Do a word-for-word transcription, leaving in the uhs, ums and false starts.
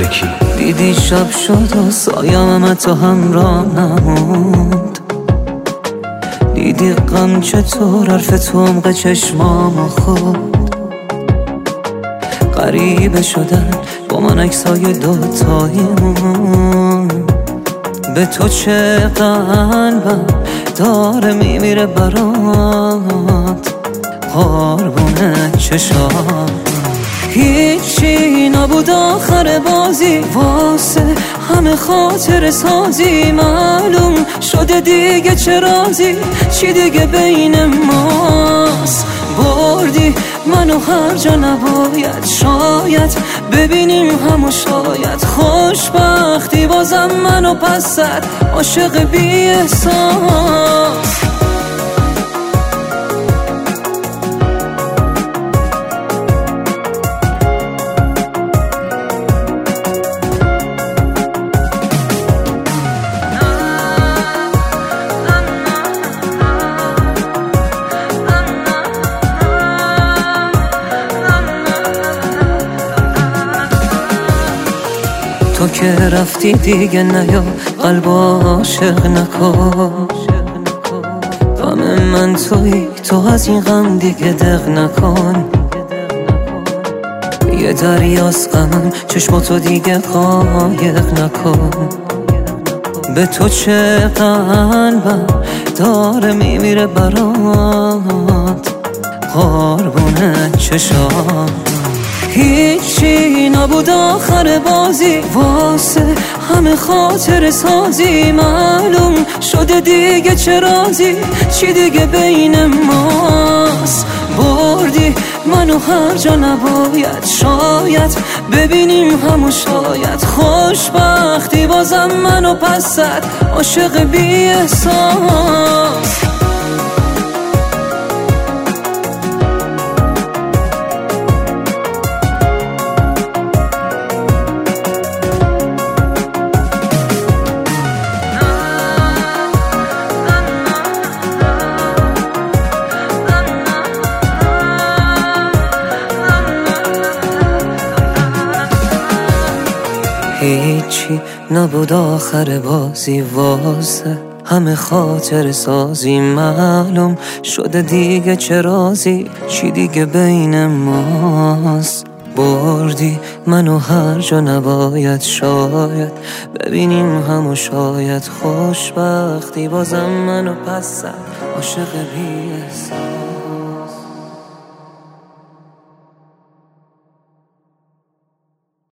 یکی. دیدی شب شد و سایم تو همراه نموند، دیدی غم چطور حرف تو عمق چشمام خود. غریبه شدن با من عکسای دوتاییمون، به تو چه قلبم داره میمیره برات، قربون چشات. هیچی نبود آخر بازی واسه همه خاطر سازی، معلوم شده دیگه چه رازی، چی دیگه بین ماست. بردی منو هر جا نباید، شاید ببینیم همو شاید خوشبختی بازم منو پس زد، عاشق بی احساس. تو که رفتی دیگه نیا قلب عاشق نکن، غم من تویی، تو از این غم دیگه دق نکن. یه دریاست غمم چشماتو دیگه قایق نکن، به تو چه قلبم داره میمیره برات، قربون چشات. هیچی نبود آخر بازی واسه همه خاطر سازی، معلوم شده دیگه چه رازی، چی دیگه بین ماست. بردی منو هر جا نباید، شاید ببینیم همو شاید خوشبختی بازم منو پس زد، عاشق بی احساس. هیچی نبود آخر بازی واسه همه خاطر سازی، معلوم شده دیگه چه رازی، چی دیگه بین ماست. بردی منو هر جا نباید، شاید ببینیم همو شاید خوشبختی بازم منو پس زد، عاشق بی احساس.